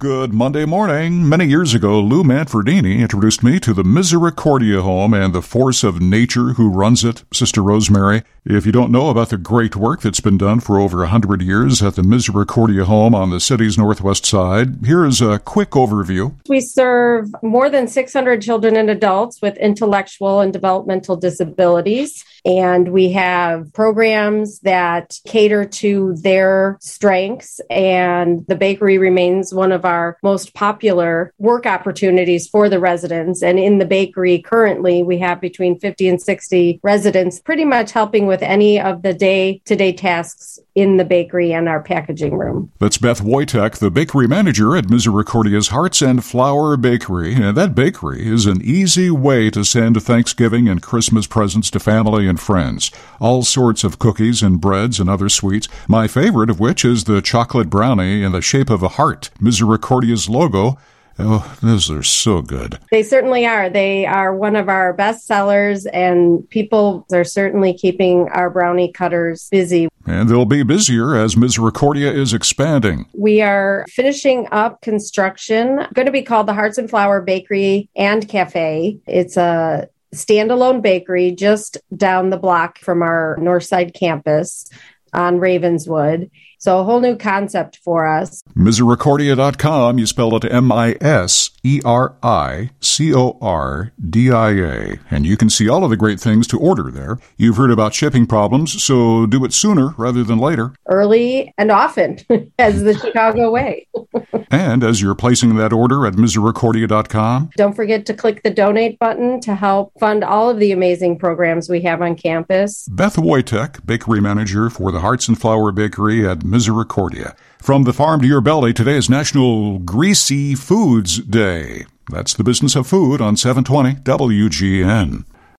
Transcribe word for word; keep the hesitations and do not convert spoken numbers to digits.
Good Monday morning. Many years ago, Lou Manfredini introduced me to the Misericordia Home and the force of nature who runs it, Sister Rosemary. If you don't know about the great work that's been done for over one hundred years at the Misericordia Home on the city's northwest side, here is a quick overview. We serve more than six hundred children and adults with intellectual and developmental disabilities. And we have programs that cater to their strengths, and the bakery remains one of our most popular work opportunities for the residents. And in the bakery currently, we have between fifty and sixty residents pretty much helping with any of the day-to-day tasks in the bakery and our packaging room. That's Beth Wojtek, the bakery manager at Misericordia's Hearts and Flower Bakery. And that bakery is an easy way to send Thanksgiving and Christmas presents to family and friends. All sorts of cookies and breads and other sweets, my favorite of which is the chocolate brownie in the shape of a heart, Misericordia's logo. Oh, those are so good. They certainly are. They are one of our best sellers, and people are certainly keeping our brownie cutters busy. And they'll be busier as Misericordia is expanding. We are finishing up construction, going to be called the Hearts and Flower Bakery and Cafe. It's a standalone bakery just down the block from our Northside campus on Ravenswood. So a whole new concept for us. Misericordia dot com, you spell it M I S E R I C O R D I A. And you can see all of the great things to order there. You've heard about shipping problems, so do it sooner rather than later. Early and often, as the Chicago way. And as you're placing that order at Misericordia dot com, don't forget to click the donate button to help fund all of the amazing programs we have on campus. Beth Wojtek, bakery manager for the Hearts and Flower Bakery at Misericordia. From the farm to your belly, today is National Greasy Foods Day. That's the business of food on seven twenty W G N.